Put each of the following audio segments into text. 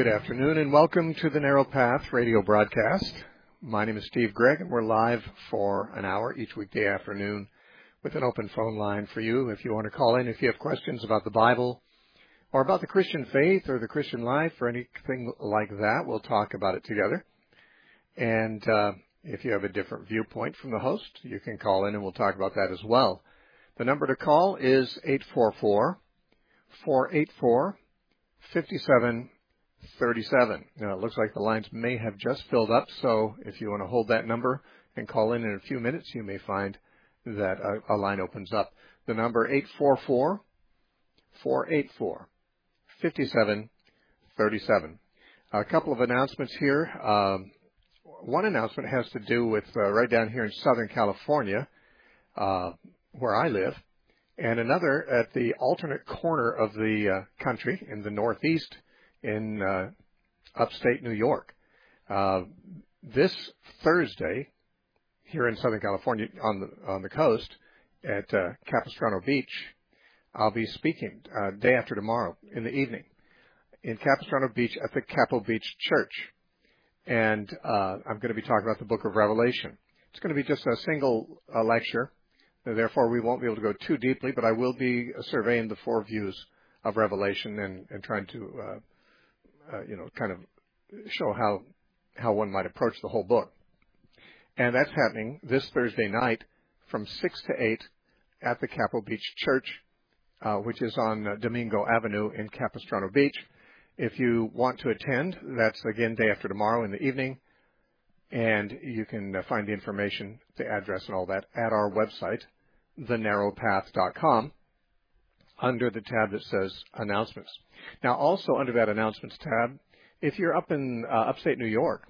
Good afternoon and welcome to the Narrow Path radio broadcast. My name is Steve Gregg and we're live for an hour each weekday afternoon with an open phone line for you. If you want to call in, if you have questions about the Bible or about the Christian faith or the Christian life or anything like that, we'll talk about it together. And if you have a different viewpoint from the host, you can call in and we'll talk about that as well. The number to call is 844-484-5737. Now, it looks like the lines may have just filled up, so if you want to hold that number and call in a few minutes, you may find that a line opens up. The number 844-484-5737. A couple of announcements here. One announcement has to do with right down here in Southern California, where I live, and another at the alternate corner of the country in the Northeast in upstate New York. This Thursday, here in Southern California on the coast at Capistrano Beach, I'll be speaking day after tomorrow in the evening in Capistrano Beach at the Capo Beach Church. And I'm going to be talking about the book of Revelation. It's going to be just a single lecture. Therefore, we won't be able to go too deeply, but I will be surveying the four views of Revelation and trying to kind of show how one might approach the whole book. And that's happening this Thursday night from 6 to 8 at the Capo Beach Church, which is on Domingo Avenue in Capistrano Beach. If you want to attend, that's again day after tomorrow in the evening. And you can find the information, the address and all that at our website, thenarrowpath.com, under the tab that says Announcements. Now, also under that Announcements tab, if you're up in upstate New York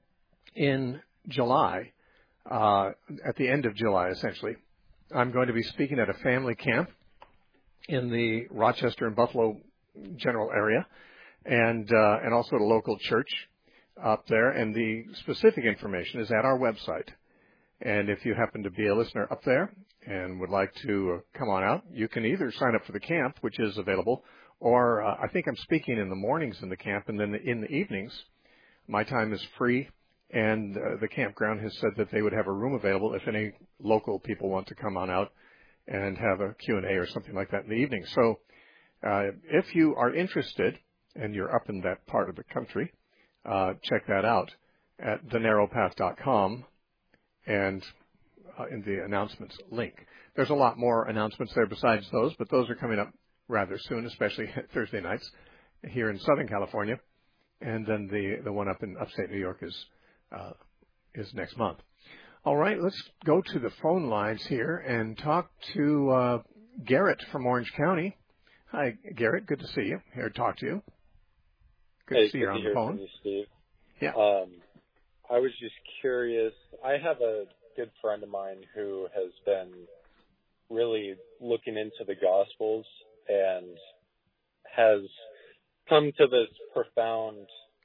in July, at the end of July, essentially, I'm going to be speaking at a family camp in the Rochester and Buffalo general area, and also at a local church up there. And the specific information is at our website. And if you happen to be a listener up there and would like to come on out, you can either sign up for the camp, which is available, or I think I'm speaking in the mornings in the camp, and then in the evenings, my time is free, and the campground has said that they would have a room available if any local people want to come on out and have a Q&A or something like that in the evening. So if you are interested and you're up in that part of the country, check that out at thenarrowpath.com and in the announcements link. There's a lot more announcements there besides those, but those are coming up rather soon, especially Thursday nights here in Southern California. And then the one up in upstate New York is next month. All right, let's go to the phone lines here and talk to Garrett from Orange County. Hi, Garrett. Good to see you. Here to talk to you. Good to see you on the phone. From you, Steve. Yeah. I was just curious. I have a good friend of mine who has been really looking into the Gospels and has come to this profound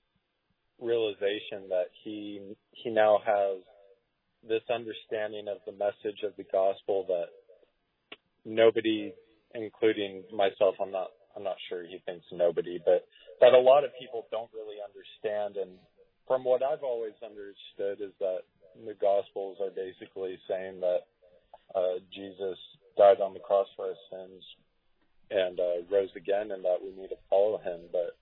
realization that he now has this understanding of the message of the Gospel that nobody, including myself, I'm not sure he thinks nobody, but that a lot of people don't really understand. And from what I've always understood is that the Gospels are basically saying that Jesus died on the cross for our sins and rose again, and that we need to follow him. But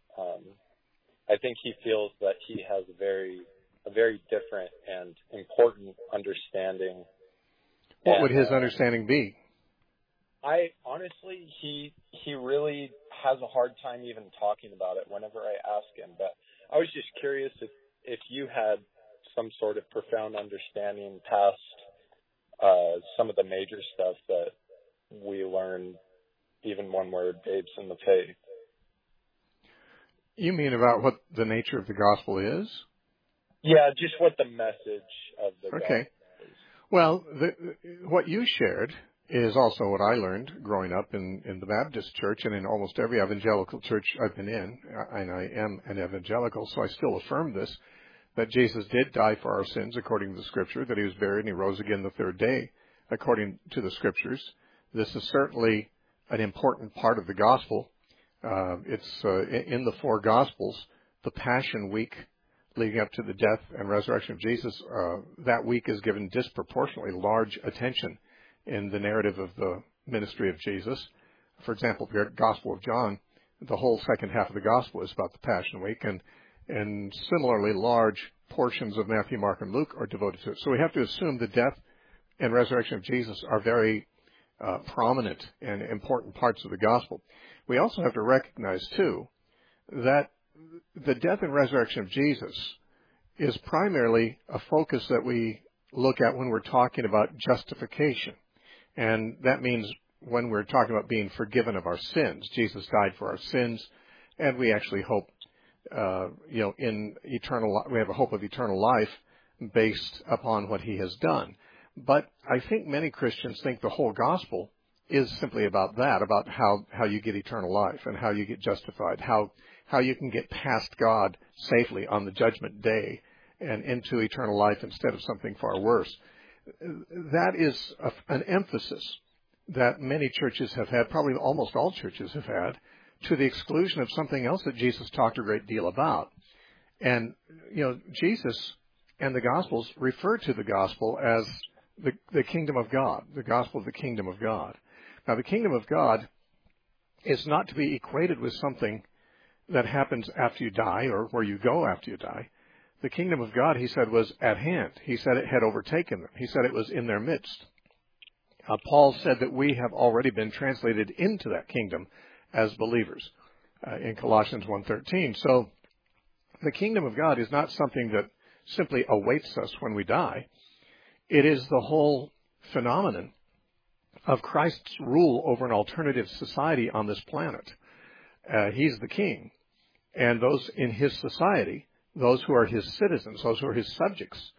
I think he feels that he has a very different and important understanding. What would his understanding be? Honestly, he really has a hard time even talking about it whenever I ask him. But I was just curious if you had some sort of profound understanding past some of the major stuff that we learn even when we're babes in the faith. You mean about what the nature of the gospel is? Yeah, just what the message of the gospel is. Well, what you shared is also what I learned growing up in the Baptist church and in almost every evangelical church I've been in, and I am an evangelical, so I still affirm this, that Jesus did die for our sins according to the Scripture, that he was buried and he rose again the third day according to the Scriptures. This is certainly an important part of the gospel. It's in the four Gospels the Passion Week leading up to the death and resurrection of Jesus, that week is given disproportionately large attention in the narrative of the ministry of Jesus. For example, the Gospel of John, the whole second half of the Gospel is about the Passion Week, and similarly large portions of Matthew, Mark, and Luke are devoted to it. So we have to assume the death and resurrection of Jesus are very prominent and important parts of the Gospel. We also have to recognize, too, that the death and resurrection of Jesus is primarily a focus that we look at when we're talking about justification. And that means when we're talking about being forgiven of our sins. Jesus died for our sins, and we actually hope, in eternal, we have a hope of eternal life based upon what he has done. But I think many Christians think the whole gospel is simply about that, about how you get eternal life and how you get justified, how you can get past God safely on the judgment day and into eternal life instead of something far worse. That is an emphasis that many churches have had, probably almost all churches have had, to the exclusion of something else that Jesus talked a great deal about. And, Jesus and the Gospels refer to the gospel as the kingdom of God, the gospel of the kingdom of God. Now, the kingdom of God is not to be equated with something that happens after you die or where you go after you die. The kingdom of God, he said, was at hand. He said it had overtaken them. He said it was in their midst. Paul said that we have already been translated into that kingdom as believers in Colossians 1:13. So the kingdom of God is not something that simply awaits us when we die. It is the whole phenomenon of Christ's rule over an alternative society on this planet. He's the king, and those in his society, those who are his citizens, those who are his subjects,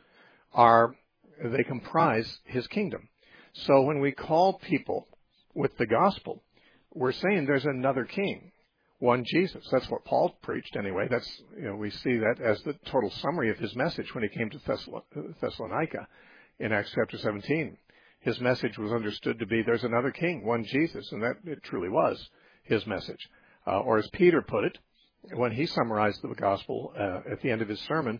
they comprise his kingdom. So when we call people with the gospel, we're saying there's another king, one Jesus. That's what Paul preached anyway. We see that as the total summary of his message when he came to Thessalonica in Acts chapter 17. His message was understood to be there's another king, one Jesus, and that it truly was his message. Or as Peter put it, when he summarized the gospel at the end of his sermon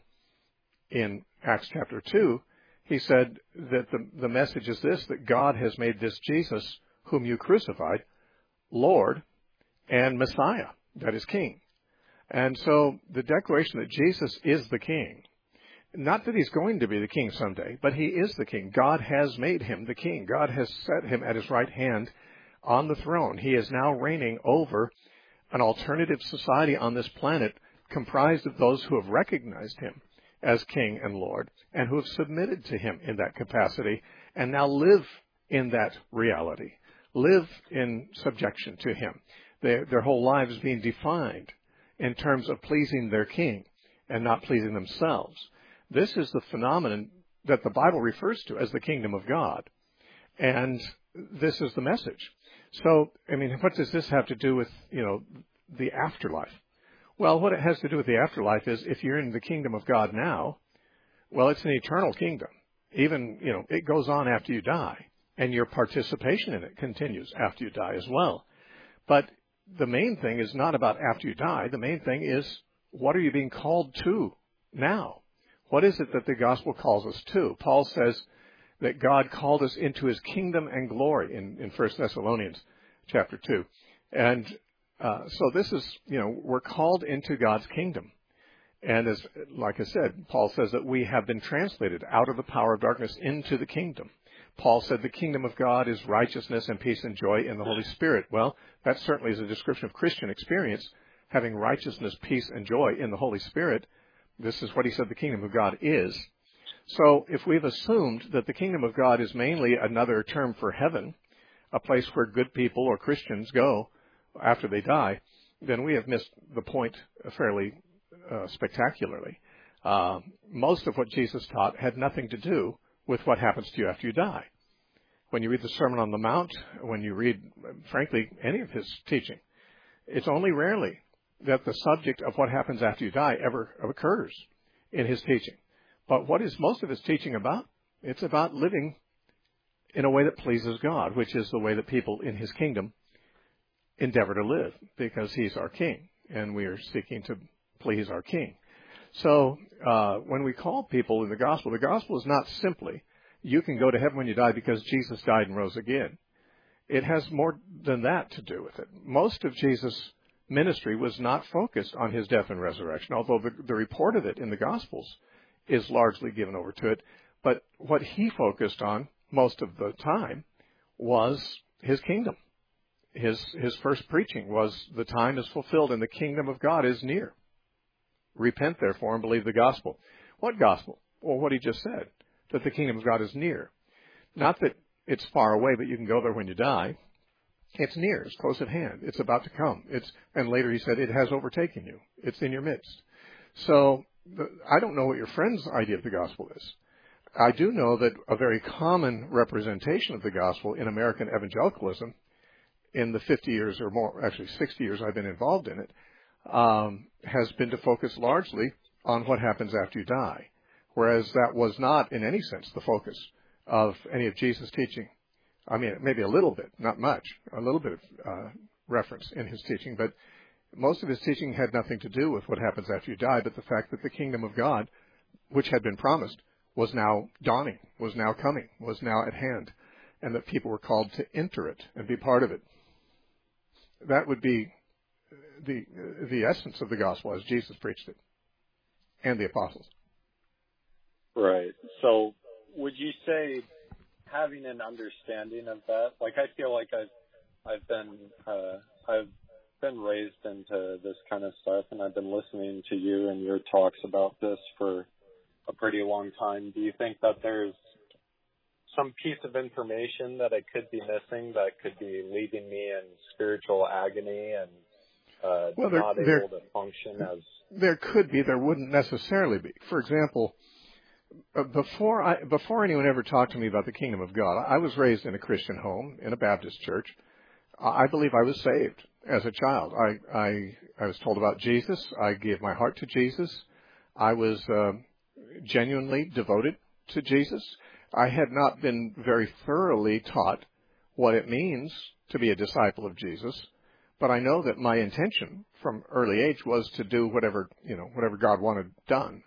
in Acts chapter 2, he said that the message is this, that God has made this Jesus, whom you crucified, Lord and Messiah, that is King. And so the declaration that Jesus is the King, not that he's going to be the King someday, but he is the King. God has made him the King. God has set him at his right hand on the throne. He is now reigning over an alternative society on this planet comprised of those who have recognized him as King and Lord and who have submitted to him in that capacity and now live in that reality, live in subjection to him. Their whole lives being defined in terms of pleasing their King and not pleasing themselves. This is the phenomenon that the Bible refers to as the kingdom of God. And this is the message. So, what does this have to do with, the afterlife? Well, what it has to do with the afterlife is if you're in the kingdom of God now, well, it's an eternal kingdom. Even, it goes on after you die, and your participation in it continues after you die as well. But the main thing is not about after you die. The main thing is, what are you being called to now? What is it that the gospel calls us to? Paul says that God called us into his kingdom and glory in 1 Thessalonians chapter 2. And so this is, we're called into God's kingdom. And like I said, Paul says that we have been translated out of the power of darkness into the kingdom. Paul said the kingdom of God is righteousness and peace and joy in the Holy Spirit. Well, that certainly is a description of Christian experience, having righteousness, peace, and joy in the Holy Spirit. This is what he said the kingdom of God is. So if we've assumed that the kingdom of God is mainly another term for heaven, a place where good people or Christians go after they die, then we have missed the point fairly spectacularly. Most of what Jesus taught had nothing to do with what happens to you after you die. When you read the Sermon on the Mount, when you read, frankly, any of his teaching, it's only rarely that the subject of what happens after you die ever occurs in his teaching. But what is most of his teaching about? It's about living in a way that pleases God, which is the way that people in his kingdom endeavor to live, because he's our king, and we are seeking to please our King. So when we call people in the gospel is not simply, you can go to heaven when you die because Jesus died and rose again. It has more than that to do with it. Most of Jesus' ministry was not focused on his death and resurrection, although the report of it in the Gospels is largely given over to it. But what he focused on most of the time was his kingdom. His first preaching was, the time is fulfilled and the kingdom of God is near. Repent, therefore, and believe the gospel. What gospel? Well, what he just said, that the kingdom of God is near. Not that it's far away, but you can go there when you die. It's near. It's close at hand. It's about to come. And later he said, it has overtaken you. It's in your midst. So I don't know what your friend's idea of the gospel is. I do know that a very common representation of the gospel in American evangelicalism in the 50 years or more, actually 60 years I've been involved in it, has been to focus largely on what happens after you die, whereas that was not in any sense the focus of any of Jesus' teaching. I mean, maybe a little bit, not much, a little bit of reference in his teaching, but most of his teaching had nothing to do with what happens after you die, but the fact that the kingdom of God, which had been promised, was now dawning, was now coming, was now at hand, and that people were called to enter it and be part of it. That would be the essence of the gospel as Jesus preached it, and the apostles. Right. So would you say having an understanding of that, like I feel like I've been raised into this kind of stuff, and I've been listening to you and your talks about this for a pretty long time. Do you think that there's some piece of information that I could be missing that could be leaving me in spiritual agony and not able to function as... There could be. There wouldn't necessarily be. For example, before anyone ever talked to me about the kingdom of God, I was raised in a Christian home, in a Baptist church. I believe I was saved as a child. I was told about Jesus. I gave my heart to Jesus. I was genuinely devoted to Jesus. I had not been very thoroughly taught what it means to be a disciple of Jesus, but I know that my intention from early age was to do whatever God wanted done,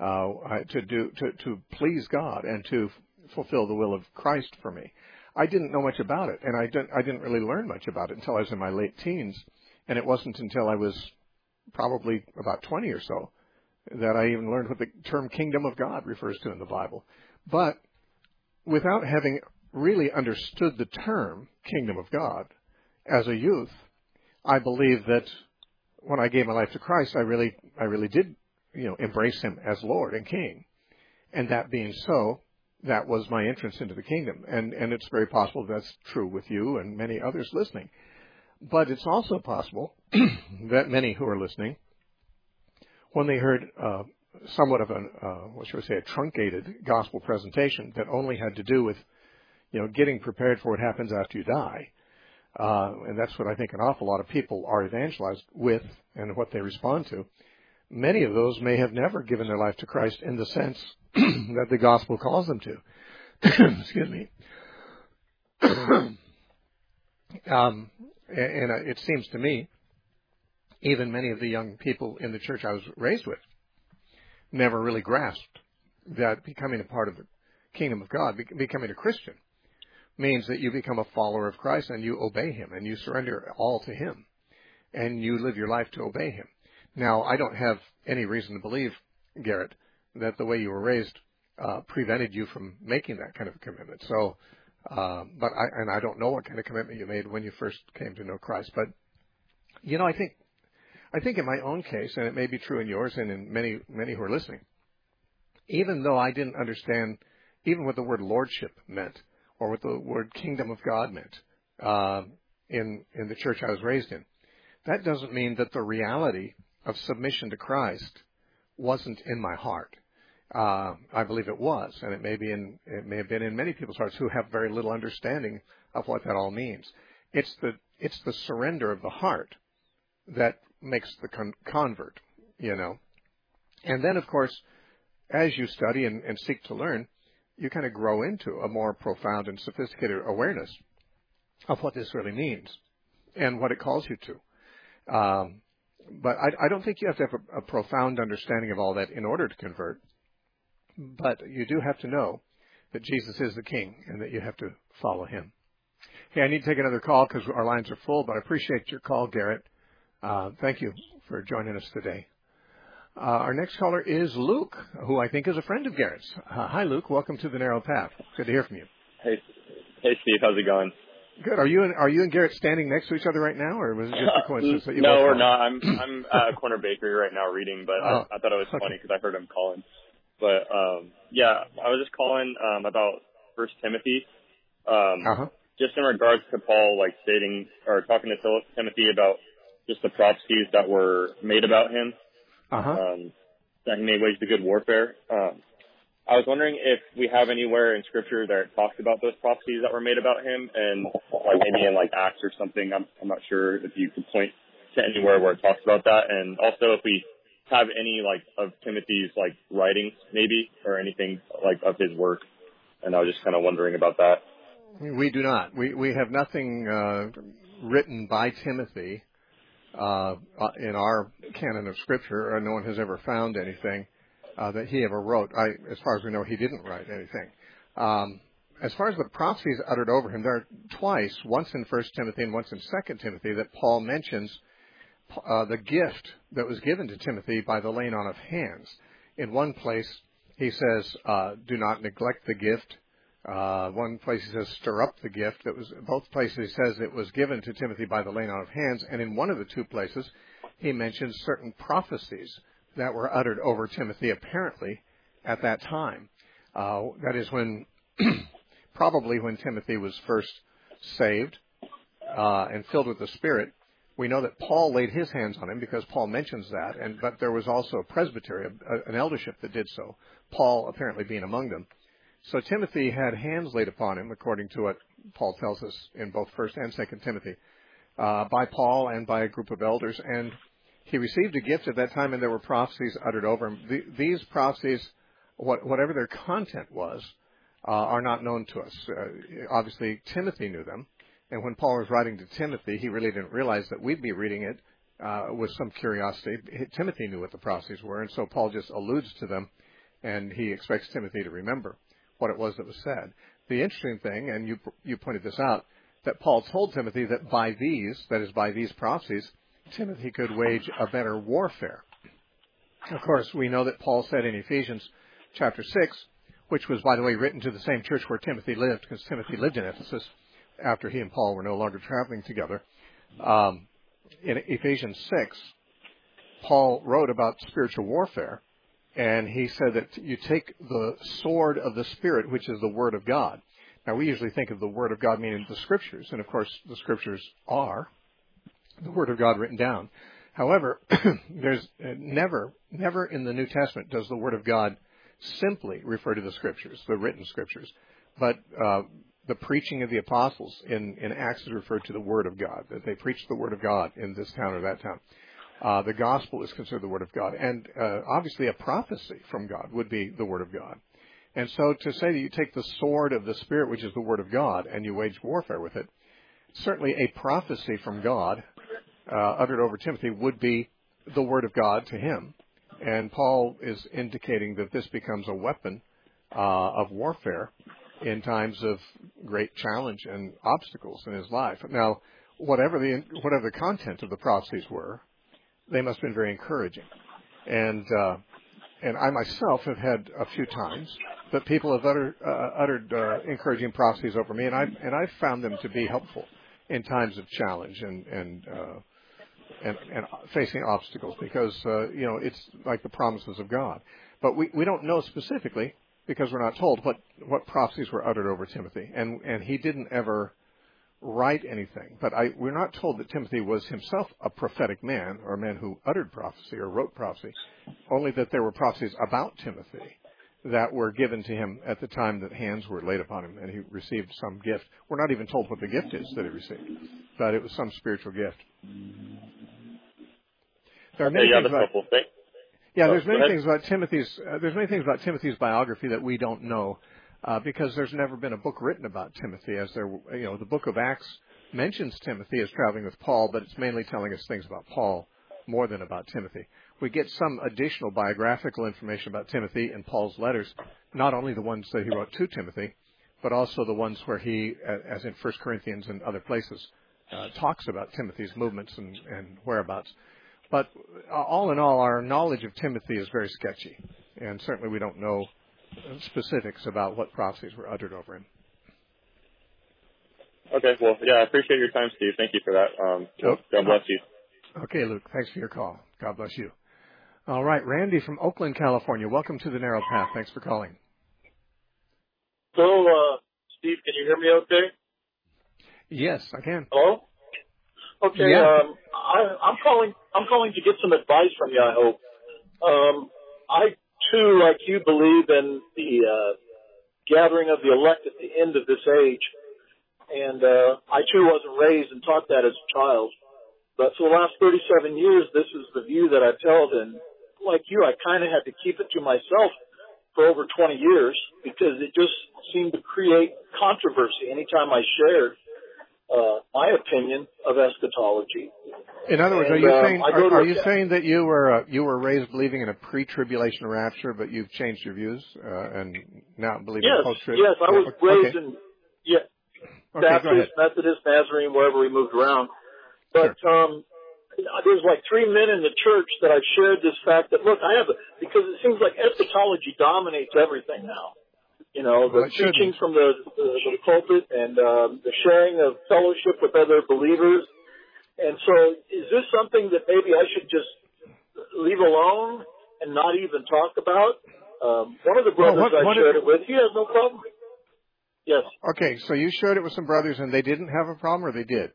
to please God and to fulfill the will of Christ for me. I didn't know much about it, and I didn't really learn much about it until I was in my late teens, and it wasn't until I was probably about 20 or so that I even learned what the term kingdom of God refers to in the Bible. But without having really understood the term kingdom of God as a youth, I believe that when I gave my life to Christ, I really did, embrace him as Lord and King. And that being so, that was my entrance into the kingdom. And it's very possible that's true with you and many others listening. But it's also possible that many who are listening, when they heard somewhat of a truncated gospel presentation that only had to do with, getting prepared for what happens after you die, and that's what I think an awful lot of people are evangelized with and what they respond to. Many of those may have never given their life to Christ in the sense that the gospel calls them to. Excuse me. And it seems to me, even many of the young people in the church I was raised with never really grasped that becoming a part of the kingdom of God, becoming a Christian, means that you become a follower of Christ and you obey him and you surrender all to him and you live your life to obey him. Now, I don't have any reason to believe, Garrett, that the way you were raised prevented you from making that kind of a commitment. So, but I don't know what kind of commitment you made when you first came to know Christ. But, I think in my own case, and it may be true in yours and in many who are listening, even though I didn't understand even what the word lordship meant or what the word kingdom of God meant in the church I was raised in, that doesn't mean that the reality of submission to Christ wasn't in my heart. I believe it was, and it may have been in many people's hearts who have very little understanding of what that all means. It's the surrender of the heart that makes the convert, And then, of course, as you study and seek to learn, you kind of grow into a more profound and sophisticated awareness of what this really means and what it calls you to. But I don't think you have to have a profound understanding of all that in order to convert. But you do have to know that Jesus is the King and that you have to follow him. Hey, I need to take another call because our lines are full, but I appreciate your call, Garrett. Thank you for joining us today. Our next caller is Luke, who I think is a friend of Garrett's. Hi, Luke. Welcome to the Narrow Path. Good to hear from you. Hey, Steve. How's it going? Good. Are you and Garrett standing next to each other right now, or was it just a coincidence that you No, both we're called? not. I'm at a corner bakery right now reading, but I thought it was funny because I heard him calling. But yeah, I was just calling about First Timothy. Just in regards to Paul, like stating or talking to Timothy about just the prophecies that were made about him. That he may wage the good warfare. I was wondering if we have anywhere in Scripture that talks about those prophecies that were made about him, and like maybe in like Acts or something. I'm not sure if you could point to anywhere where it talks about that, and also if we have any like of Timothy's like writings maybe or anything like of his work. And I was just kind of wondering about that. We do not. We have nothing written by Timothy in our canon of Scripture, or no one has ever found anything that he ever wrote. As far as we know, he didn't write anything. As far as the prophecies uttered over him, there are twice, once in 1 Timothy and once in 2 Timothy, that Paul mentions the gift that was given to Timothy by the laying on of hands. In one place, he says, do not neglect the gift. One place he says, stir up the gift. Both places he says it was given to Timothy by the laying on of hands. And in one of the two places, he mentions certain prophecies that were uttered over Timothy apparently at that time. That is when, probably when Timothy was first saved and filled with the Spirit. We know that Paul laid his hands on him because Paul mentions that, but there was also a presbytery, an eldership that did so, Paul apparently being among them. So Timothy had hands laid upon him, according to what Paul tells us in both 1 and 2 Timothy, by Paul and by a group of elders. And he received a gift at that time, and there were prophecies uttered over him. These prophecies, whatever their content was, are not known to us. Obviously, Timothy knew them. And when Paul was writing to Timothy, he really didn't realize that we'd be reading it with some curiosity. Timothy knew what the prophecies were, and so Paul just alludes to them, and he expects Timothy to remember what it was that was said. The interesting thing, and you pointed this out, that Paul told Timothy that by these, that is by these prophecies, Timothy could wage a better warfare. Of course, we know that Paul said in Ephesians chapter 6, which was, by the way, written to the same church where Timothy lived, because Timothy lived in Ephesus after he and Paul were no longer traveling together. In Ephesians 6, Paul wrote about spiritual warfare, and he said that you take the sword of the Spirit, which is the Word of God. Now, we usually think of the Word of God meaning the Scriptures, and of course the Scriptures are the Word of God written down. However, there's never in the New Testament does the Word of God simply refer to the Scriptures, the written Scriptures, but the preaching of the apostles in Acts is referred to the Word of God, that they preached the Word of God in this town or that town. The gospel is considered the Word of God. And obviously a prophecy from God would be the Word of God. And so to say that you take the sword of the Spirit, which is the Word of God, and you wage warfare with it, certainly a prophecy from God uttered over Timothy would be the Word of God to him. And Paul is indicating that this becomes a weapon of warfare in times of great challenge and obstacles in his life. Now, whatever the content of the prophecies were, they must have been very encouraging. And I myself have had a few times that people have uttered encouraging prophecies over me, and I've found them to be helpful in times of challenge and facing obstacles, because it's like the promises of God. But we don't know specifically, because we're not told what prophecies were uttered over Timothy, and he didn't ever write anything. But we're not told that Timothy was himself a prophetic man, or a man who uttered prophecy or wrote prophecy, only that there were prophecies about Timothy that were given to him at the time that hands were laid upon him and he received some gift. We're not even told what the gift is that he received, but it was some spiritual gift. There are many things about, there's many things about Timothy's biography that we don't know. Because there's never been a book written about Timothy, the book of Acts mentions Timothy as traveling with Paul, but it's mainly telling us things about Paul more than about Timothy. We get some additional biographical information about Timothy in Paul's letters, not only the ones that he wrote to Timothy, but also the ones where he, as in 1 Corinthians and other places, talks about Timothy's movements and whereabouts. But all in all, our knowledge of Timothy is very sketchy, and certainly we don't know specifics about what prophecies were uttered over him. Okay, well, yeah, I appreciate your time, Steve. Thank you for that. God bless you. Okay, Luke, thanks for your call. God bless you. All right, Randy from Oakland, California. Welcome to the Narrow Path. Thanks for calling. So, Steve, can you hear me okay? Yes, I can. Hello? Okay, yeah. I'm calling to get some advice from you, I hope. I, too, like you, believe in the gathering of the elect at the end of this age. And I, too, wasn't raised and taught that as a child. But for the last 37 years, this is the view that I've held. And like you, I kind of had to keep it to myself for over 20 years because it just seemed to create controversy anytime I shared my opinion of eschatology. In other words, are you saying that you were raised believing in a pre-tribulation rapture, but you've changed your views and now believe in post-trib? Yes, I was raised in Baptist, Methodist, Nazarene, wherever we moved around. But there's like 3 men in the church that I've shared this fact that, look, because it seems like eschatology dominates everything now. You know, the teachings from the pulpit and the sharing of fellowship with other believers. And so is this something that maybe I should just leave alone and not even talk about? One of the brothers I shared it with, he has no problem. Yes. Okay, so you shared it with some brothers and they didn't have a problem, or they did?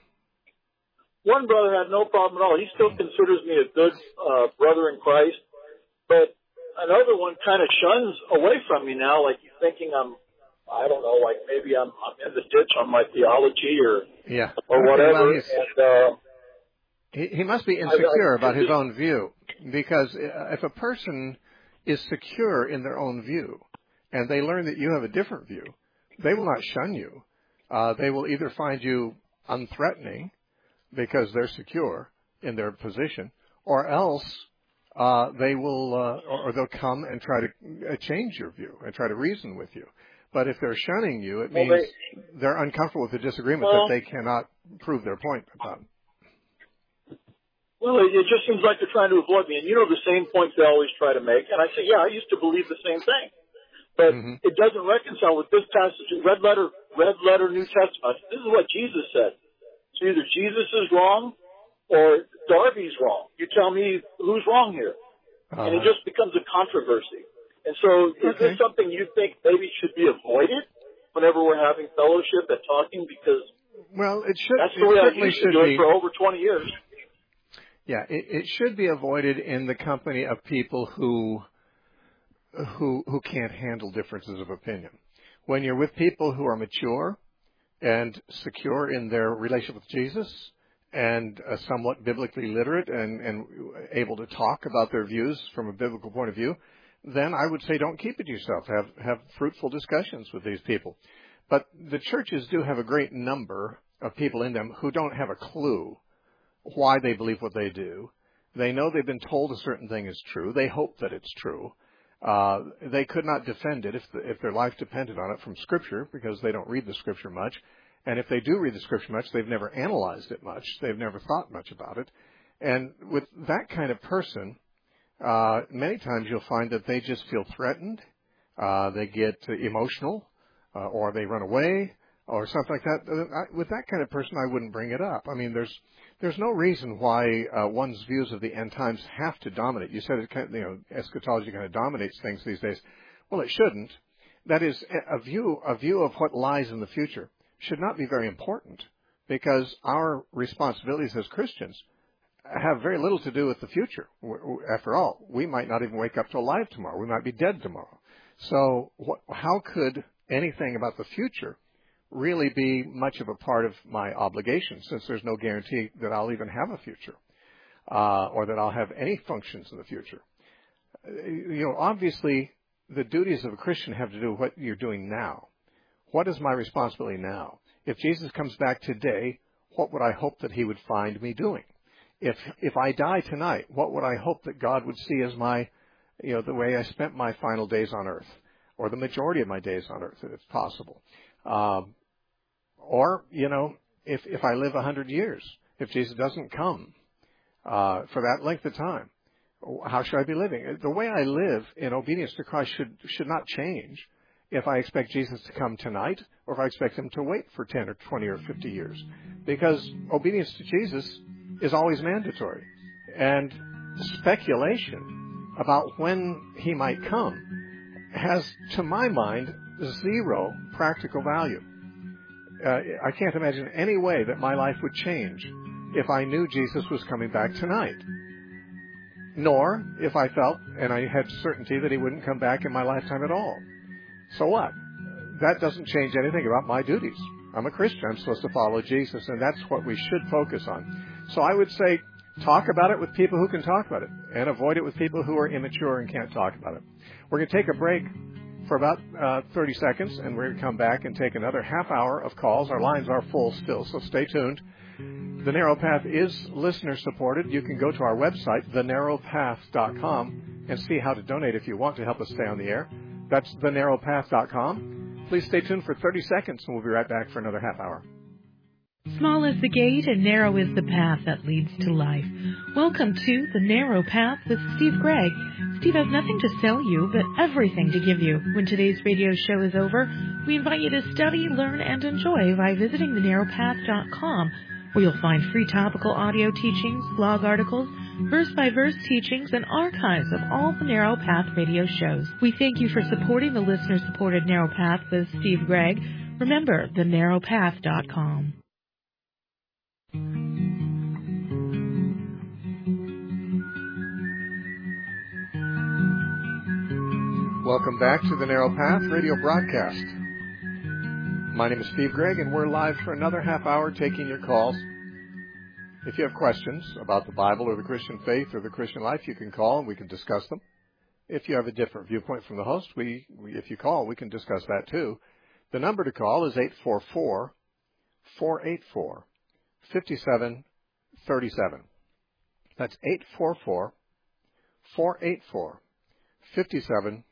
One brother had no problem at all. He still considers me a good brother in Christ. But another one kind of shuns away from me now, like he's thinking I don't know, like maybe I'm in the ditch on my theology or whatever. Well, he must be insecure about his own view, because if a person is secure in their own view and they learn that you have a different view, they will not shun you. They will either find you unthreatening because they're secure in their position, or else they will, or they'll come and try to change your view and try to reason with you. But if they're shunning you, it means they're uncomfortable with the disagreement that they cannot prove their point about. Well, it just seems like they're trying to avoid me. And you know the same points they always try to make. And I say, yeah, I used to believe the same thing. But it doesn't reconcile with this passage in red letter New Testament. This is what Jesus said. So either Jesus is wrong or Darby's wrong. You tell me who's wrong here. And it just becomes a controversy. And so is this something you think maybe should be avoided whenever we're having fellowship and talking? Because that's the way I used to do it for over 20 years. Yeah, it should be avoided in the company of people who can't handle differences of opinion. When you're with people who are mature and secure in their relationship with Jesus and somewhat biblically literate and able to talk about their views from a biblical point of view, then I would say don't keep it to yourself. Have fruitful discussions with these people. But the churches do have a great number of people in them who don't have a clue why they believe what they do. They know they've been told a certain thing is true. They hope that it's true. They could not defend it if their life depended on it from Scripture, because they don't read the Scripture much. And if they do read the Scripture much, they've never analyzed it much. They've never thought much about it. And with that kind of person, many times you'll find that they just feel threatened. They get emotional, or they run away, or something like that. With that kind of person, I wouldn't bring it up. I mean, there's no reason why one's views of the end times have to dominate. You said eschatology kind of dominates things these days. Well, it shouldn't. That is, a view of what lies in the future should not be very important, because our responsibilities as Christians have very little to do with the future. After all, we might not even wake up to alive tomorrow. We might be dead tomorrow. So how could anything about the future really be much of a part of my obligation, since there's no guarantee that I'll even have a future, or that I'll have any functions in the future? Obviously, the duties of a Christian have to do with what you're doing now. What is my responsibility now? If Jesus comes back today, what would I hope that he would find me doing? if I die tonight, what would I hope that God would see as my, the way I spent my final days on earth, or the majority of my days on earth, if it's possible. Or, if I live 100 years, if Jesus doesn't come for that length of time, how should I be living? The way I live in obedience to Christ should not change if I expect Jesus to come tonight or if I expect him to wait for 10 or 20 or 50 years. Because obedience to Jesus is always mandatory. And speculation about when he might come has, to my mind, zero practical value. I can't imagine any way that my life would change if I knew Jesus was coming back tonight. Nor if I felt and I had certainty that he wouldn't come back in my lifetime at all. So what? That doesn't change anything about my duties. I'm a Christian. I'm supposed to follow Jesus, and that's what we should focus on. So I would say talk about it with people who can talk about it, and avoid it with people who are immature and can't talk about it. We're going to take a break for about 30 seconds, and we're going to come back and take another half hour of calls. Our lines are full still, so stay tuned. The Narrow Path is listener-supported. You can go to our website, thenarrowpath.com, and see how to donate if you want to help us stay on the air. That's thenarrowpath.com. Please stay tuned for 30 seconds, and we'll be right back for another half hour. Small is the gate and narrow is the path that leads to life. Welcome to The Narrow Path with Steve Gregg. Steve has nothing to sell you, but everything to give you. When today's radio show is over, we invite you to study, learn, and enjoy by visiting thenarrowpath.com, where you'll find free topical audio teachings, blog articles, verse-by-verse teachings, and archives of all the Narrow Path radio shows. We thank you for supporting the listener-supported Narrow Path with Steve Gregg. Remember, thenarrowpath.com. Welcome back to the Narrow Path radio broadcast. My name is Steve Gregg, and we're live for another half hour taking your calls. If you have questions about the Bible or the Christian faith or the Christian life, you can call and we can discuss them. If you have a different viewpoint from the host, if you call, we can discuss that too. The number to call is 844-484-5737. That's 844-484-5737.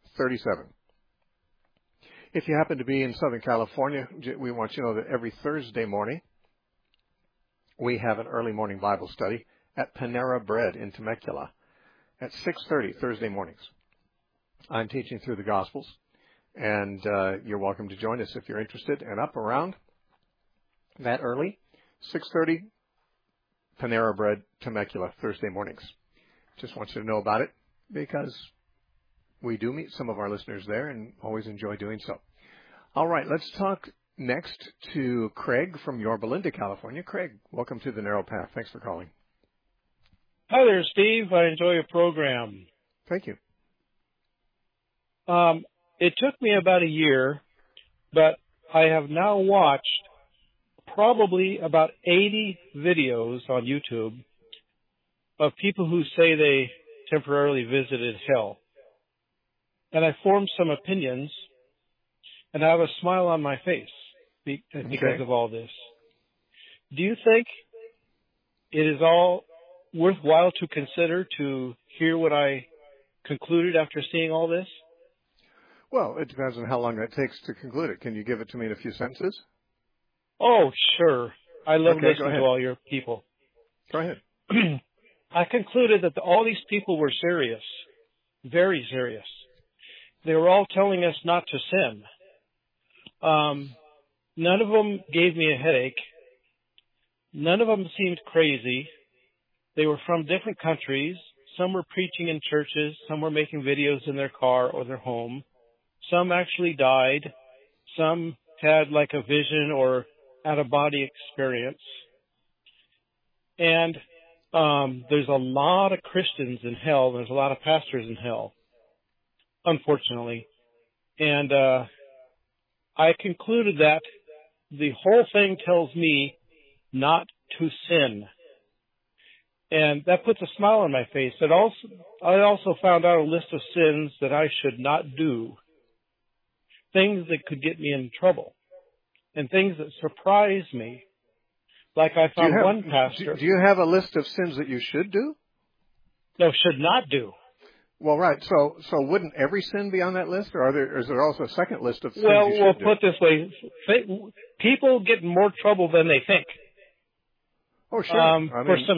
If you happen to be in Southern California, we want you to know that every Thursday morning we have an early morning Bible study at Panera Bread in Temecula at 6:30 Thursday mornings. I'm teaching through the Gospels, and you're welcome to join us if you're interested. And up around that early, 6:30, Panera Bread Temecula Thursday mornings. Just want you to know about it because we do meet some of our listeners there and always enjoy doing so. All right, let's talk next to Craig from Yorba Linda, California. Craig, welcome to the Narrow Path. Thanks for calling. Hi there, Steve. I enjoy your program. Thank you. It took me about a year, but I have now watched probably about 80 videos on YouTube of people who say they temporarily visited hell. And I formed some opinions, and I have a smile on my face because of all this. Do you think it is all worthwhile to consider to hear what I concluded after seeing all this? Well, it depends on how long it takes to conclude it. Can you give it to me in a few sentences? Oh, sure. I love listening to all your people. Go ahead. I concluded that all these people were serious, very serious. They were all telling us not to sin. None of them gave me a headache. None of them seemed crazy. They were from different countries. Some were preaching in churches. Some were making videos in their car or their home. Some actually died. Some had like a vision or out-of-body experience. And there's a lot of Christians in hell. There's a lot of pastors in hell, unfortunately. And I concluded that the whole thing tells me not to sin. And that puts a smile on my face. I also found out a list of sins that I should not do, things that could get me in trouble, and things that surprised me. Like I found one pastor. Do you have a list of sins that you should do? No, should not do. Well, right. So wouldn't every sin be on that list, or is there also a second list of sins you should do? Well, put it this way: people get in more trouble than they think. Oh, sure.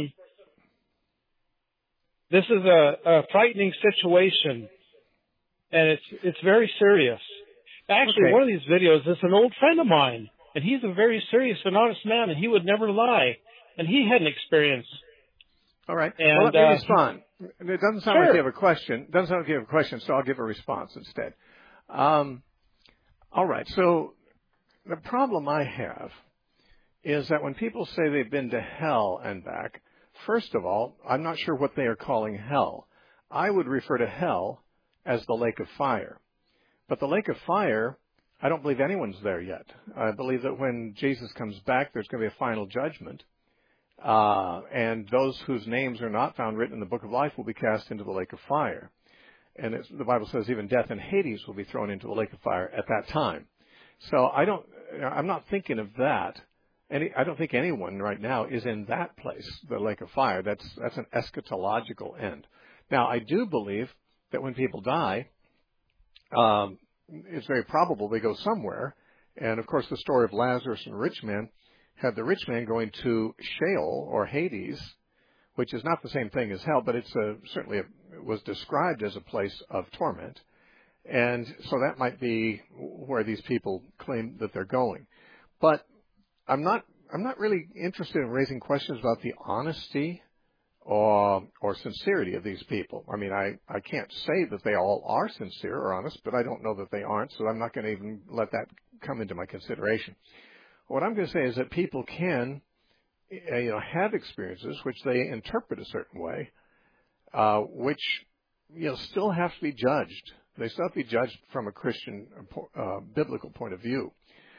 This is a frightening situation, and it's very serious. Actually, one of these videos is an old friend of mine, and he's a very serious and honest man, and he would never lie, and he had an experience. All right. And, let me respond. It doesn't sound like you have a question. It doesn't sound like you have a question, so I'll give a response instead. All right. So the problem I have is that when people say they've been to hell and back, first of all, I'm not sure what they are calling hell. I would refer to hell as the lake of fire. But the lake of fire, I don't believe anyone's there yet. I believe that when Jesus comes back, there's going to be a final judgment. And those whose names are not found written in the book of life will be cast into the lake of fire. And the Bible says even death and Hades will be thrown into the lake of fire at that time. So I'm not thinking of that. I don't think anyone right now is in that place, the lake of fire. That's an eschatological end. Now, I do believe that when people die, it's very probable they go somewhere. And, of course, the story of Lazarus and the rich man had the rich man going to Sheol or Hades, which is not the same thing as hell, but it's certainly was described as a place of torment. And so that might be where these people claim that they're going. But I'm not really interested in raising questions about the honesty or sincerity of these people. I mean, I can't say that they all are sincere or honest, but I don't know that they aren't, so I'm not going to even let that come into my consideration. What I'm going to say is that people can, have experiences which they interpret a certain way, which, still have to be judged. They still have to be judged from a Christian, biblical point of view.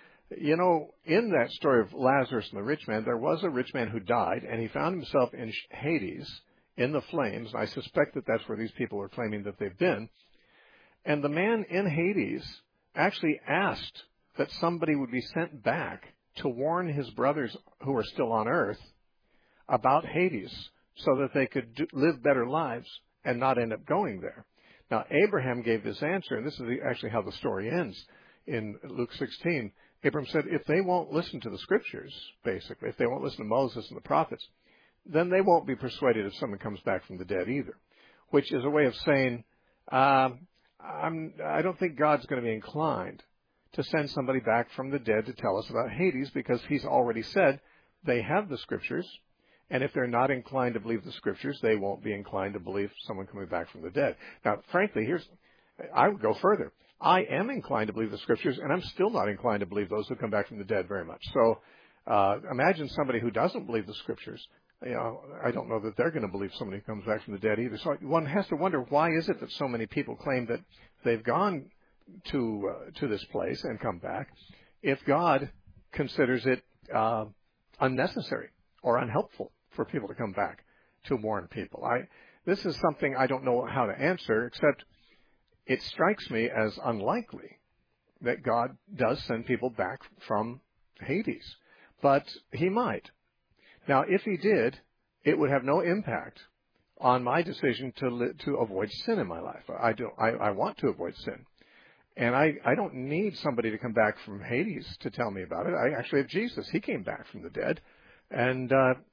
In that story of Lazarus and the rich man, there was a rich man who died, and he found himself in Hades, in the flames. I suspect that that's where these people are claiming that they've been. And the man in Hades actually asked that somebody would be sent back to warn his brothers who are still on earth about Hades so that they could live better lives and not end up going there. Now, Abraham gave this answer, and this is actually how the story ends in Luke 16. Abraham said, if they won't listen to the scriptures, basically, if they won't listen to Moses and the prophets, then they won't be persuaded if someone comes back from the dead either, which is a way of saying, I don't think God's going to be inclined to send somebody back from the dead to tell us about Hades, because he's already said they have the scriptures, and if they're not inclined to believe the scriptures, they won't be inclined to believe someone coming back from the dead. Now, frankly, I would go further. I am inclined to believe the scriptures, and I'm still not inclined to believe those who come back from the dead very much. So imagine somebody who doesn't believe the scriptures. I don't know that they're going to believe somebody who comes back from the dead either. So one has to wonder, why is it that so many people claim that they've gone to this place and come back if God considers it unnecessary or unhelpful for people to come back to warn people? This is something I don't know how to answer, except it strikes me as unlikely that God does send people back from Hades, but he might. Now, if he did, it would have no impact on my decision to avoid sin in my life. I want to avoid sin. And I don't need somebody to come back from Hades to tell me about it. I actually have Jesus. He came back from the dead. And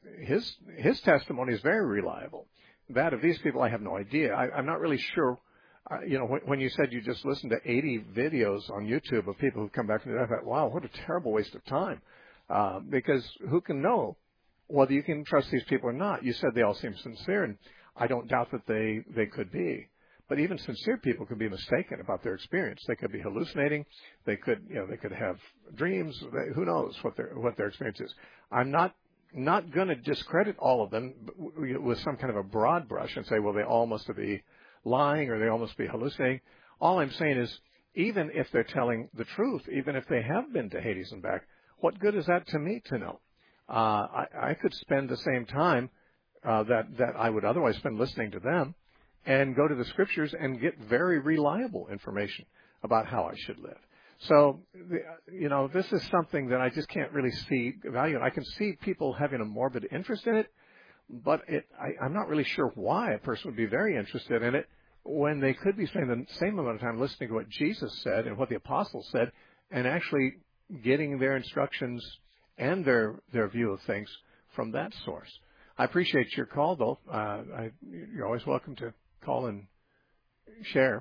his testimony is very reliable. That of these people, I have no idea. I'm not really sure. When you said you just listened to 80 videos on YouTube of people who've come back from the dead, I thought, wow, what a terrible waste of time. Because who can know whether you can trust these people or not? You said they all seem sincere, and I don't doubt that they could be. But even sincere people could be mistaken about their experience. They could be hallucinating. They could have dreams. Who knows what their experience is? I'm not going to discredit all of them with some kind of a broad brush and say, well, they all must be lying or they all must be hallucinating. All I'm saying is, even if they're telling the truth, even if they have been to Hades and back, what good is that to me to know? I could spend the same time that I would otherwise spend listening to them and go to the scriptures and get very reliable information about how I should live. So, this is something that I just can't really see value in. I can see people having a morbid interest in it, but I'm not really sure why a person would be very interested in it when they could be spending the same amount of time listening to what Jesus said and what the apostles said and actually getting their instructions and their view of things from that source. I appreciate your call, though. You're always welcome to call and share.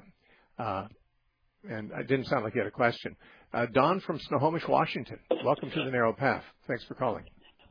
And it didn't sound like you had a question. Don from Snohomish, Washington. Welcome to the Narrow Path. Thanks for calling.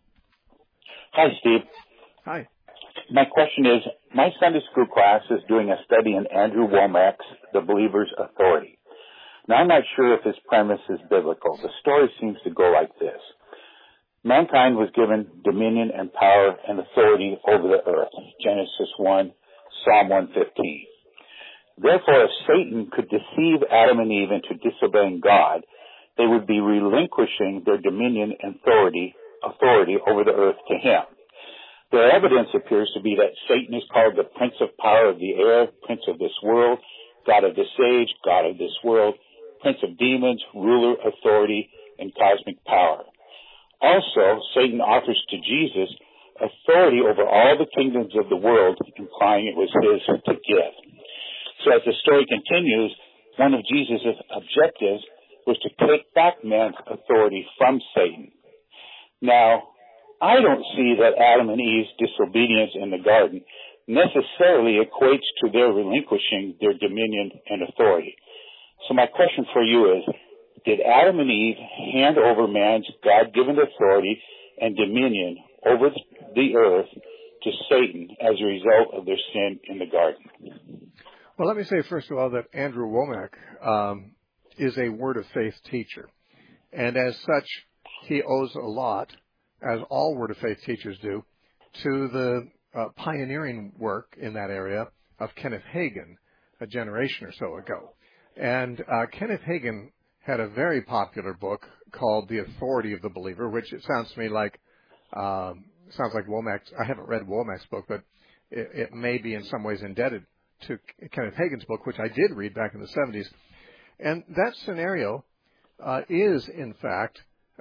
Hi, Steve. Hi. My question is, my Sunday school class is doing a study in Andrew Wommack's The Believer's Authority. Now, I'm not sure if his premise is biblical. The story seems to go like this. Mankind was given dominion and power and authority over the earth. Genesis 1, Psalm 115. Therefore, if Satan could deceive Adam and Eve into disobeying God, they would be relinquishing their dominion and authority over the earth to him. Their evidence appears to be that Satan is called the prince of power of the air, prince of this world, god of this age, god of this world, prince of demons, ruler, authority, and cosmic power. Also, Satan offers to Jesus authority over all the kingdoms of the world, implying it was his to give. So as the story continues, one of Jesus' objectives was to take back man's authority from Satan. Now, I don't see that Adam and Eve's disobedience in the garden necessarily equates to their relinquishing their dominion and authority. So my question for you is, did Adam and Eve hand over man's God-given authority and dominion over the earth to Satan as a result of their sin in the garden? Well, let me say, first of all, that Andrew Wommack is a Word of Faith teacher. And as such, he owes a lot, as all Word of Faith teachers do, to the pioneering work in that area of Kenneth Hagin a generation or so ago. And Kenneth Hagin had a very popular book called The Authority of the Believer, which it sounds to me like, sounds like Womack's. I haven't read Womack's book, but it may be in some ways indebted to Kenneth Hagin's book, which I did read back in the 70s. And that scenario is, in fact,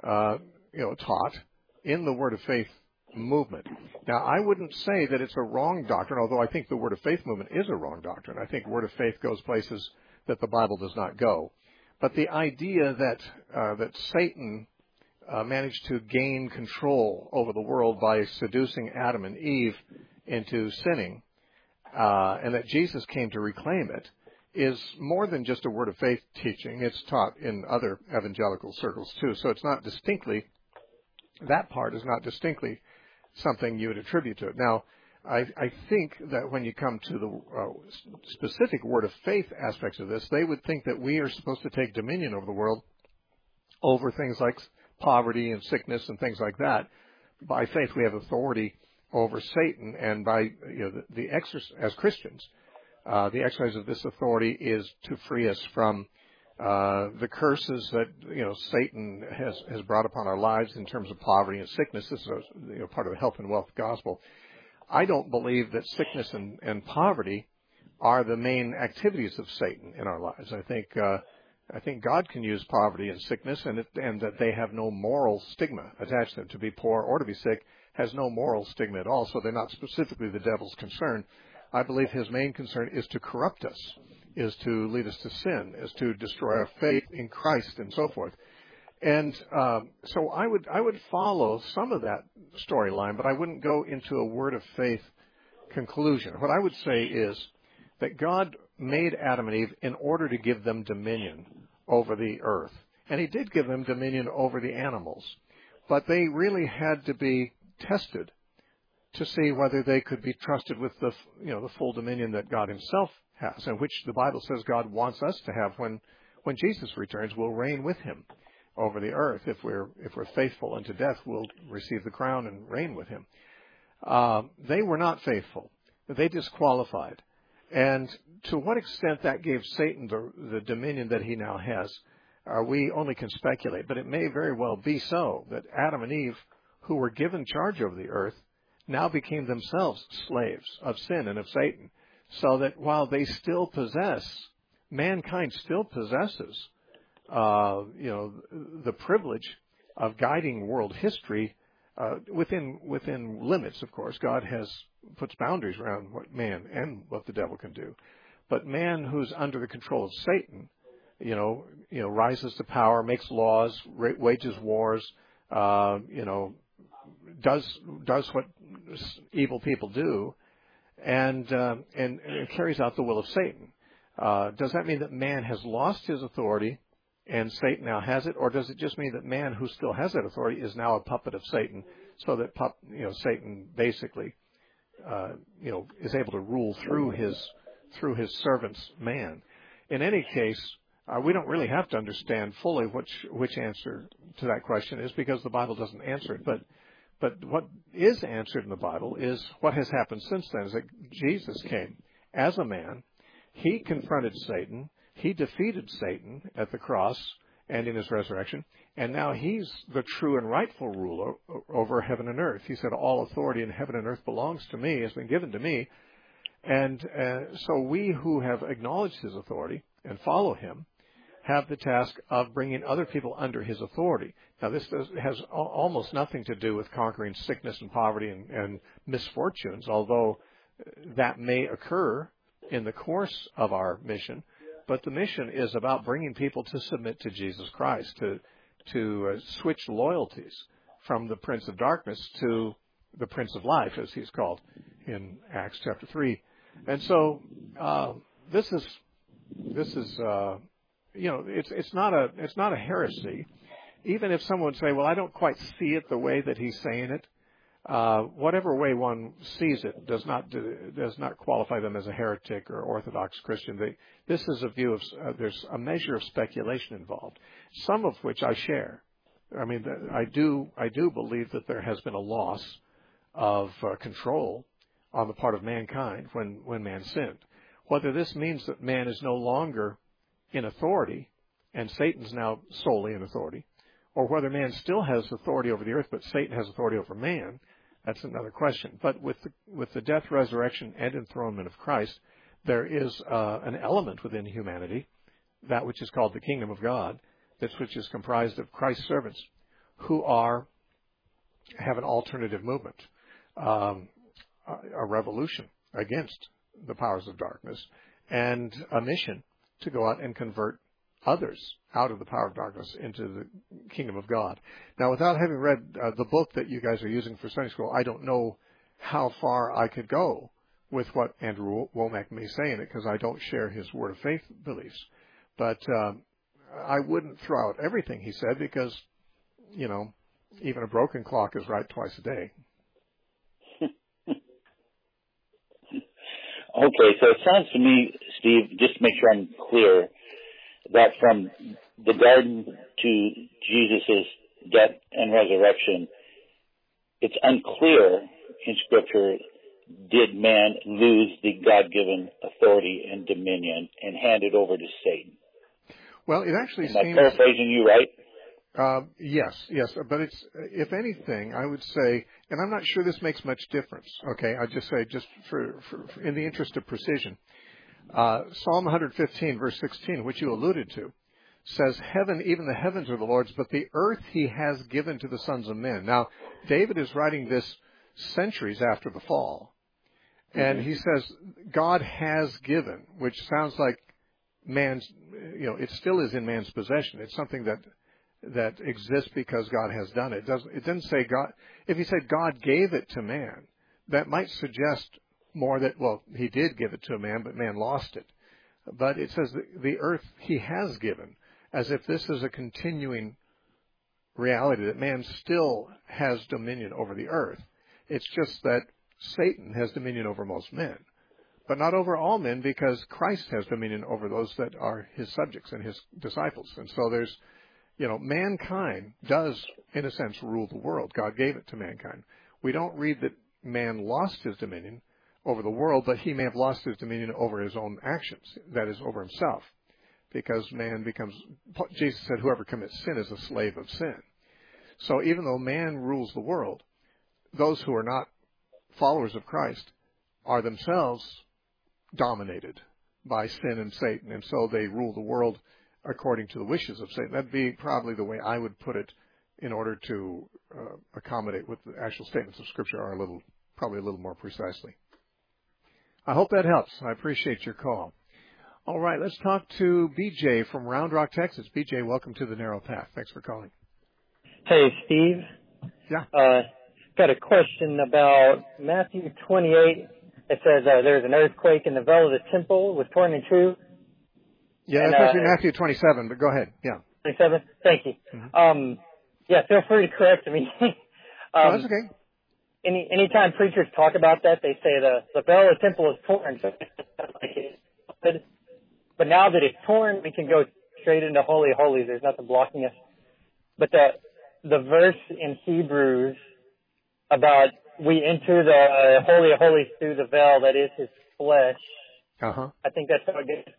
taught in the Word of Faith movement. Now, I wouldn't say that it's a wrong doctrine, although I think the Word of Faith movement is a wrong doctrine. I think Word of Faith goes places that the Bible does not go. But the idea that Satan managed to gain control over the world by seducing Adam and Eve into sinning, and that Jesus came to reclaim it, is more than just a Word of Faith teaching. It's taught in other evangelical circles too. So it's not distinctly, that part is not distinctly something you would attribute to it. Now, I think that when you come to the specific Word of Faith aspects of this, they would think that we are supposed to take dominion over the world, over things like poverty and sickness and things like that. By faith, we have authority over Satan, and by as Christians, the exercise of this authority is to free us from the curses that Satan has brought upon our lives in terms of poverty and sickness. This is part of the health and wealth gospel. I don't believe that sickness and poverty are the main activities of Satan in our lives. I think God can use poverty and sickness, and that they have no moral stigma attached to them. To be poor or to be sick has no moral stigma at all, so they're not specifically the devil's concern. I believe his main concern is to corrupt us, is to lead us to sin, is to destroy our faith in Christ, and so forth. And so I would follow some of that storyline, but I wouldn't go into a Word of Faith conclusion. What I would say is that God made Adam and Eve in order to give them dominion over the earth. And he did give them dominion over the animals. But they really had to be tested to see whether they could be trusted with the full dominion that God himself has, and which the Bible says God wants us to have when Jesus returns. We'll reign with him over the earth. If we're faithful unto death, we'll receive the crown and reign with him. They were not faithful. They disqualified. And to what extent that gave Satan the dominion that he now has, we only can speculate. But it may very well be so that Adam and Eve, who were given charge over the earth, now became themselves slaves of sin and of Satan. So that while they still mankind still possesses the privilege of guiding world history within limits, of course. God puts boundaries around what man and what the devil can do. But man who's under the control of Satan, rises to power, makes laws, wages wars, does what evil people do, and carries out the will of Satan. Does that mean that man has lost his authority and Satan now has it, or does it just mean that man who still has that authority is now a puppet of Satan, so that Satan basically is able to rule through his servant's man? In any case, we don't really have to understand fully which answer to that question is, because the Bible doesn't answer it. But what is answered in the Bible is what has happened since then, is that Jesus came as a man. He confronted Satan. He defeated Satan at the cross and in his resurrection. And now he's the true and rightful ruler over heaven and earth. He said, all authority in heaven and earth belongs to me, has been given to me. And so we who have acknowledged his authority and follow him have the task of bringing other people under his authority. Now, this has almost nothing to do with conquering sickness and poverty and misfortunes, although that may occur in the course of our mission. But the mission is about bringing people to submit to Jesus Christ, to switch loyalties from the Prince of Darkness to the Prince of Life, as he's called in Acts chapter 3. And so this is it's not a heresy. Even if someone would say, well, I don't quite see it the way that he's saying it, whatever way one sees it does not qualify them as a heretic or Orthodox Christian. This is a view of there's a measure of speculation involved, some of which I share. I mean, I do believe that there has been a loss of control on the part of mankind when man sinned. Whether this means that man is no longer in authority and Satan's now solely in authority, or whether man still has authority over the earth but Satan has authority over man, that's another question. But with the death, resurrection, and enthronement of Christ, there is an element within humanity, that which is called the kingdom of God, which is comprised of Christ's servants who have an alternative movement, a revolution against the powers of darkness, and a mission to go out and convert others out of the power of darkness into the kingdom of God. Now, without having read the book that you guys are using for Sunday school, I don't know how far I could go with what Andrew Womack may say in it, because I don't share his word of faith beliefs. But I wouldn't throw out everything he said, because, even a broken clock is right twice a day. Okay, so it sounds to me, Steve, just to make sure I'm clear, that from the garden to Jesus' death and resurrection, it's unclear in Scripture, did man lose the God-given authority and dominion and hand it over to Satan? Well, it actually seems... Am I paraphrasing you right? Yes, but it's, if anything, I would say, and I'm not sure this makes much difference, okay, I'd just say, just for in the interest of precision, Psalm 115, verse 16, which you alluded to, says, even the heavens are the Lord's, but the earth he has given to the sons of men. Now, David is writing this centuries after the fall, and he says, God has given, which sounds like man's, it still is in man's possession. It's something that exists because God has done it. It doesn't say God. If he said God gave it to man, that might suggest more that, well, he did give it to a man, but man lost it. But it says the earth he has given, as if this is a continuing reality, that man still has dominion over the earth. It's just that Satan has dominion over most men, but not over all men, because Christ has dominion over those that are his subjects and his disciples. And so there's, mankind does, in a sense, rule the world. God gave it to mankind. We don't read that man lost his dominion over the world, but he may have lost his dominion over his own actions, that is, over himself, because man becomes, Jesus said, whoever commits sin is a slave of sin. So even though man rules the world, those who are not followers of Christ are themselves dominated by sin and Satan, and so they rule the world according to the wishes of Satan. That'd be probably the way I would put it in order to accommodate what the actual statements of Scripture are probably a little more precisely. I hope that helps. I appreciate your call. All right, let's talk to BJ from Round Rock, Texas. BJ, welcome to the Narrow Path. Thanks for calling. Hey, Steve. Yeah. Got a question about Matthew 28. It says there's an earthquake in the veil of the temple was torn in two. Yeah, that's supposed to be Matthew 27, but go ahead. Yeah. 27? Thank you. Mm-hmm. Yeah, feel free to correct me. That's okay. Anytime preachers talk about that, they say the veil of the temple is torn. But now that it's torn, we can go straight into Holy of Holies. There's nothing blocking us. But the verse in Hebrews about we enter the Holy of Holies through the veil that is His flesh. Uh-huh. I think that's how it goes.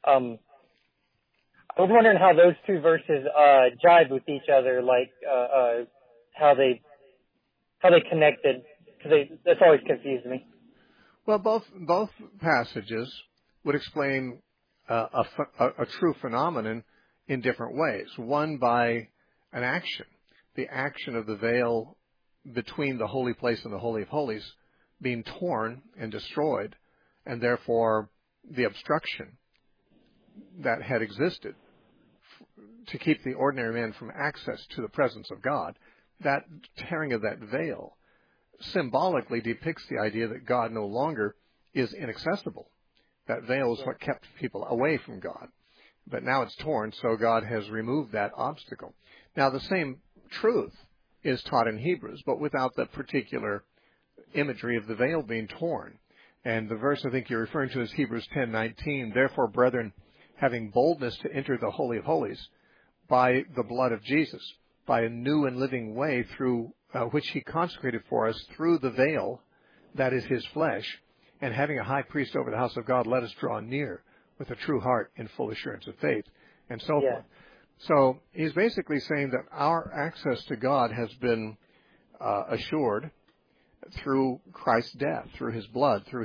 I was wondering how those two verses jive with each other, like how they connected, because that's always confused me. Well, both passages would explain a true phenomenon in different ways. One by an action, the action of the veil between the holy place and the Holy of Holies being torn and destroyed, and therefore the obstruction that had existed to keep the ordinary man from access to the presence of God. That tearing of that veil symbolically depicts the idea that God no longer is inaccessible. That veil is what kept people away from God. But now it's torn, so God has removed that obstacle. Now, the same truth is taught in Hebrews, but without that particular imagery of the veil being torn. And the verse I think you're referring to is Hebrews 10:19. Therefore, brethren, having boldness to enter the Holy of Holies by the blood of Jesus, by a new and living way through which He consecrated for us through the veil, that is His flesh, and having a high priest over the house of God, let us draw near with a true heart in full assurance of faith, and so forth. So he's basically saying that our access to God has been assured through Christ's death, through His blood, through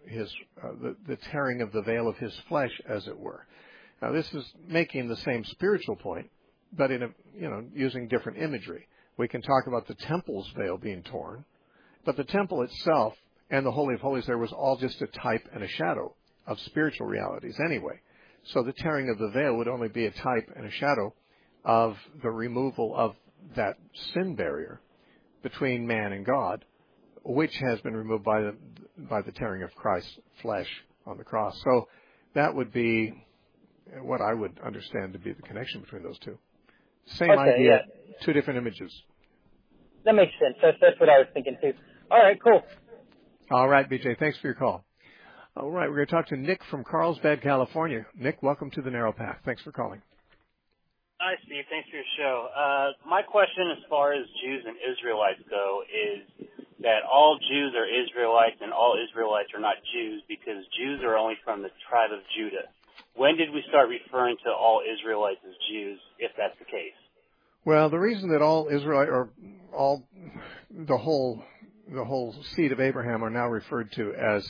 the tearing of the veil of His flesh, as it were. Now, this is making the same spiritual point, but using different imagery. We can talk about the temple's veil being torn, but the temple itself and the Holy of Holies there was all just a type and a shadow of spiritual realities anyway. So the tearing of the veil would only be a type and a shadow of the removal of that sin barrier between man and God, which has been removed by the tearing of Christ's flesh on the cross. So that would be what I would understand to be the connection between those two. Same idea, two different images. That makes sense. That's what I was thinking too. All right, cool. All right, BJ, thanks for your call. All right, we're going to talk to Nick from Carlsbad, California. Nick, welcome to the Narrow Path. Thanks for calling. Hi, Steve. Thanks for your show. My question as far as Jews and Israelites go is that all Jews are Israelites and all Israelites are not Jews because Jews are only from the tribe of Judah. When did we start referring to all Israelites as Jews, if that's the case? Well, the reason that all Israelite or the whole seed of Abraham are now referred to as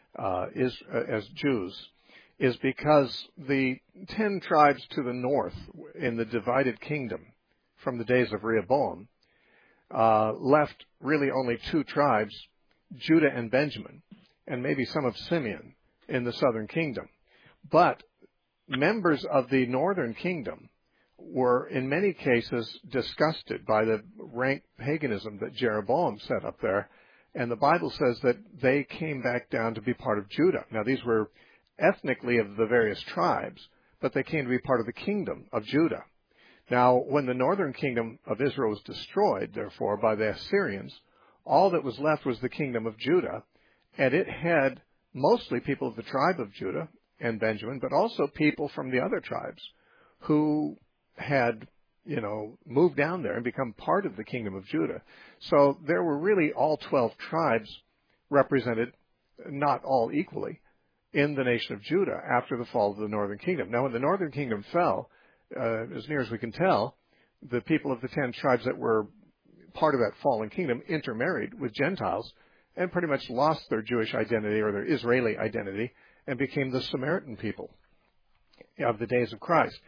Jews is because the 10 tribes to the north in the divided kingdom from the days of Rehoboam left really only 2 tribes, Judah and Benjamin, and maybe some of Simeon in the southern kingdom. But members of the northern kingdom were in many cases disgusted by the rank paganism that Jeroboam set up there. And the Bible says that they came back down to be part of Judah. Now, these were ethnically of the various tribes, but they came to be part of the kingdom of Judah. Now, when the northern kingdom of Israel was destroyed, therefore, by the Assyrians, all that was left was the kingdom of Judah, and it had mostly people of the tribe of Judah and Benjamin, but also people from the other tribes who had moved down there and become part of the kingdom of Judah. So there were really all 12 tribes represented, not all equally, in the nation of Judah after the fall of the northern kingdom. Now, when the northern kingdom fell, as near as we can tell, the people of the 10 tribes that were part of that fallen kingdom intermarried with Gentiles and pretty much lost their Jewish identity or their Israeli identity and became the Samaritan people of the days of Christ.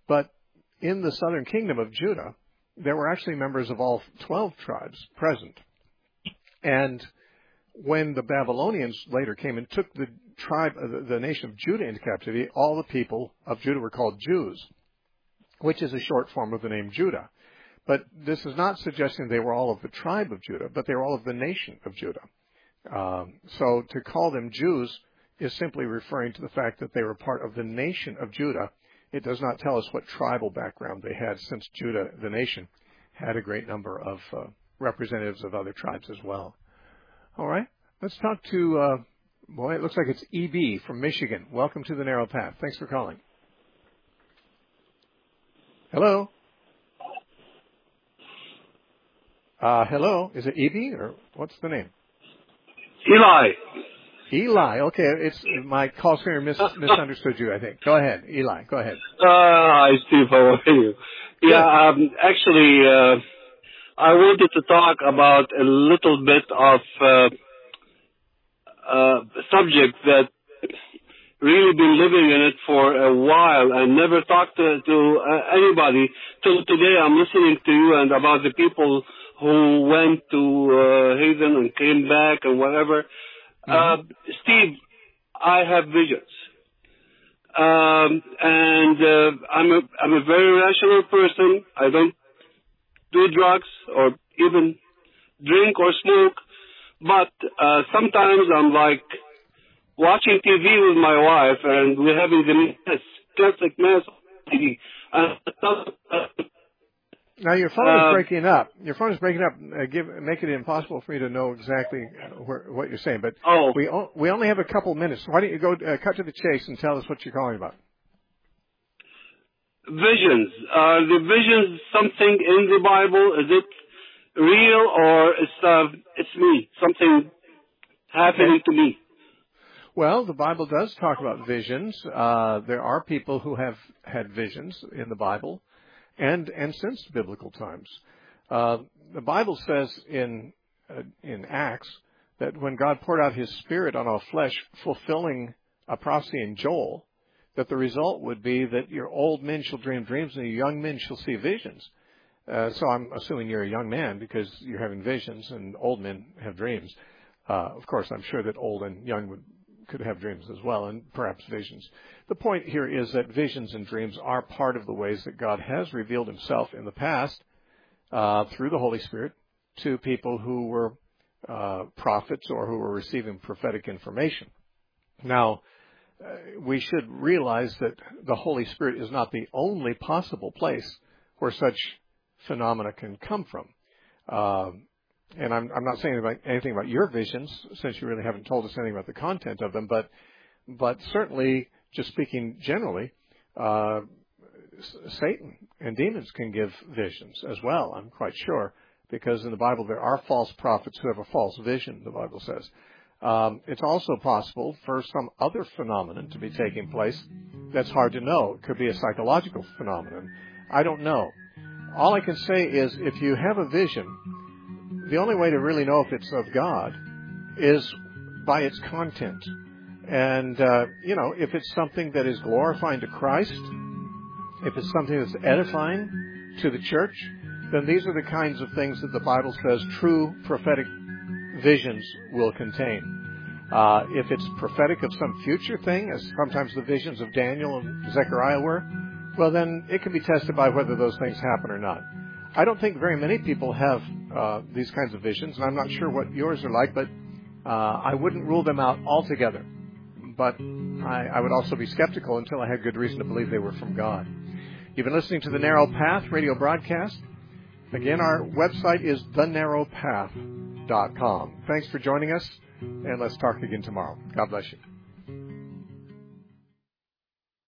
But in the southern kingdom of Judah, there were actually members of all 12 tribes present. And when the Babylonians later came and took the nation of Judah into captivity, all the people of Judah were called Jews, which is a short form of the name Judah. But this is not suggesting they were all of the tribe of Judah, but they were all of the nation of Judah. So to call them Jews is simply referring to the fact that they were part of the nation of Judah. It does not tell us what tribal background they had, since Judah, the nation, had a great number of representatives of other tribes as well. All right, let's talk to, it looks like it's E.B. from Michigan. Welcome to the Narrow Path. Thanks for calling. Hello? Hello? Is it E.B. or what's the name? Eli. Eli. Okay, it's my call screener misunderstood you, I think. Go ahead, Eli. Go ahead. Hi, Steve. How are you? Yeah, actually, I wanted to talk about a little bit of subject that really been living in it for a while and never talked to anybody. Till today, I'm listening to you and about the people who went to Hazen and came back and whatever. Steve, I have visions. And I'm a very rational person. I don't do drugs or even drink or smoke. But sometimes I'm like watching TV with my wife and we're having the classic mess on TV. Now your phone is breaking up. Your phone is breaking up. Make it impossible for me to know exactly what you're saying. But we only have a couple minutes. Why don't you go cut to the chase and tell us what you're calling about? Visions. Are the visions something in the Bible? Is it real or it's me? Something happening to me? Well, the Bible does talk about visions. There are people who have had visions in the Bible. And since biblical times, the Bible says in Acts that when God poured out His Spirit on all flesh, fulfilling a prophecy in Joel, that the result would be that your old men shall dream dreams and your young men shall see visions. So I'm assuming you're a young man because you're having visions and old men have dreams. Of course, I'm sure that old and young could have dreams as well, and perhaps visions. The point here is that visions and dreams are part of the ways that God has revealed Himself in the past through the Holy Spirit to people who were prophets or who were receiving prophetic information. Now, we should realize that the Holy Spirit is not the only possible place where such phenomena can come from. And I'm not saying anything about your visions, since you really haven't told us anything about the content of them, but certainly, just speaking generally, Satan and demons can give visions as well, I'm quite sure, because in the Bible there are false prophets who have a false vision, the Bible says. It's also possible for some other phenomenon to be taking place that's hard to know. It could be a psychological phenomenon. I don't know. All I can say is if you have a vision, the only way to really know if it's of God is by its content. And, if it's something that is glorifying to Christ, if it's something that's edifying to the church, then these are the kinds of things that the Bible says true prophetic visions will contain. If it's prophetic of some future thing, as sometimes the visions of Daniel and Zechariah were, well, then it can be tested by whether those things happen or not. I don't think very many people have these kinds of visions, and I'm not sure what yours are like, but I wouldn't rule them out altogether. But I would also be skeptical until I had good reason to believe they were from God. You've been listening to the Narrow Path radio broadcast. Again, our website is thenarrowpath.com. Thanks for joining us, and let's talk again tomorrow. God bless you.